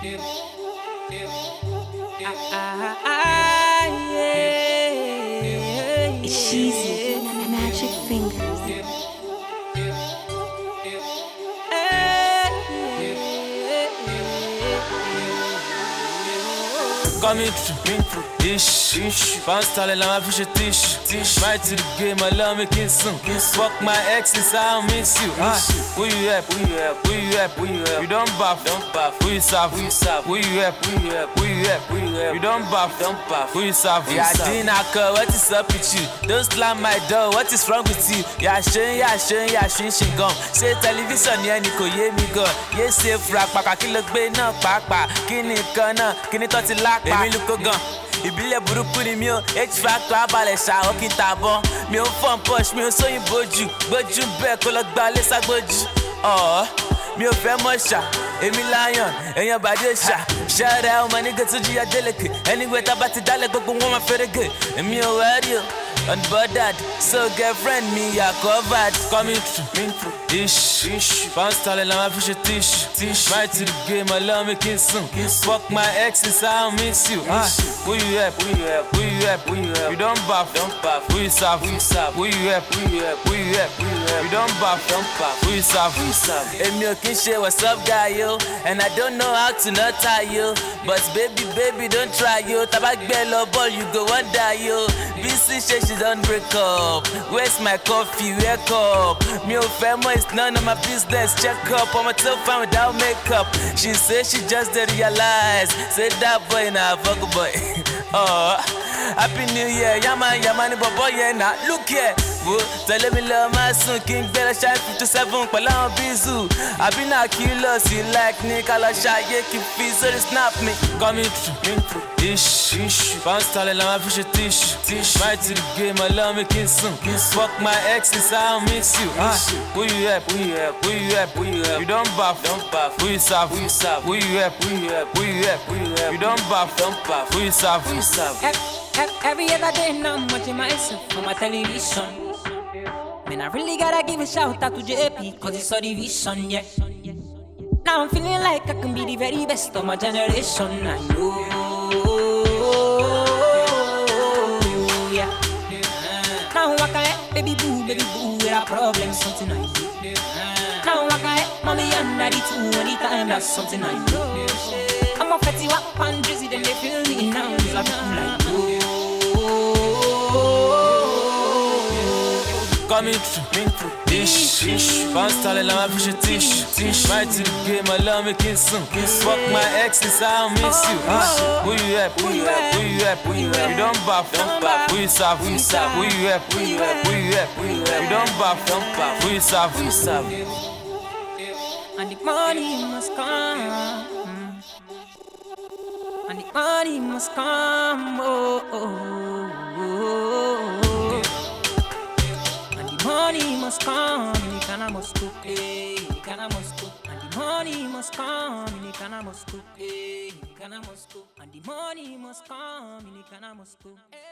It's easy, magic fingers. Coming through, ish. Bounce talent, my fish a tish. Right to the game, I love making soon. Fuck my exes, I don't miss you. Who you help? You don't buff. Who you serve? Who you help? You don't buff. Who you serve? Yeah, dinner call, what is up with you? Don't slam my door, what is wrong with you? Yeah, shame, gone. Say television, yeah, Nico, yeah, me go. Yes, say frag, paka, kill be no, papa. Kini kana, kini toti lak. Èmi lukó gan, ìbílẹ̀ burúkú ni mi ò H-Factor abalẹ̀ ṣàwọ́ kí n tàbọ̀. Mi ò fọ́n push, mi ò sóyìn bójú. Gbójú bẹ́ẹ̀ kó lọ gba lé ságbójú. Mi ò fẹ́ mọ̀ ṣá, èmi lion, èèyàn bàdé ṣá. Ṣẹ́rẹ́ ọmọ nígbà tó jíya délẹ̀kẹ̀. Anyway tá bá ti dálẹ̀ gbogbo wọn máa fẹ́rẹ̀gẹ̀. Èmi ò wẹ́rí o, unbothered. So girlfriend mi yà covered. Coming through, ish. Bounce talent, my fish a tish. Right to the game, I love making soon. Fuck my exes, I don't miss you. Who you help? You don't buff. Who you serve? Who you help? You don't buff. Who you serve? Èmi ò kí n ṣe what's up guy yo, and I don't know how to not tie you. But baby, don't try yo. Taba gbẹ lọ ball, you go wonder yo. BC say she don't break up. Where's my coffee? Wake up. Me ò fẹ́ mọ̀, it's none of my business. Check up, I'm a tough fan without makeup. She say she just didn't realize. Say that boy na fuck boy. Happy New Year, yaman ni bobo yeah na. Look here, wo tell me love my son King Bella Shine 57 pẹ̀lú àwọn bizu. Àbí na kilo si like ni kala ṣayé kí fi sórí snap me. Coming through, ish. Bounce talent, my fish a tish. Right to the game, I love making soon. Fuck my exes, I don't miss you. Who you help? You don't buff. Who you serve? Who you help? You don't buff. Who you serve? Every other day now I'm watching myself on my television. Man, I really gotta give a shout out to JP, cause it's all the vision, yeah. Now I'm feeling like I can be the very best of my generation. I know, yeah. Now I can baby boo, with a problem, something I do. Now I can mommy and daddy too, anytime that's something I know. I'm a fatty wap and drizzy, then they feel me now, it's like Coming through, ish. Bounce talent, my fish a tish. Right to the game, I love making soon. Fuck my exes, I don't miss you. Who you help? You don't buff. Who you serve? Who you help? You don't buff. Who you serve? And the money must come. And the money must come. Money must come, Nikana must cook, Nikana must cook, and the money must come, Nikana must cook, Nikana must cook, and the money must come, Nikana must cook.